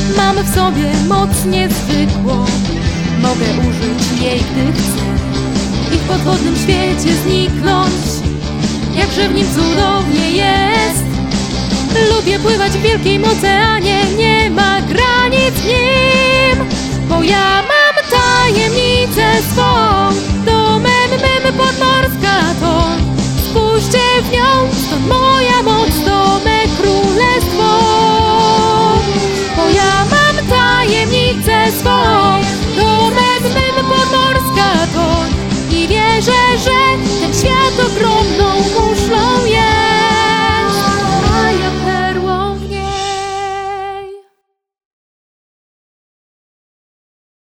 Mam w sobie moc niezwykłą, mogę użyć jej, gdy chcę i w podwodnym świecie zniknąć, jakże w nim cudownie jest. Lubię pływać w wielkim oceanie, nie ma granic w nim, bo ja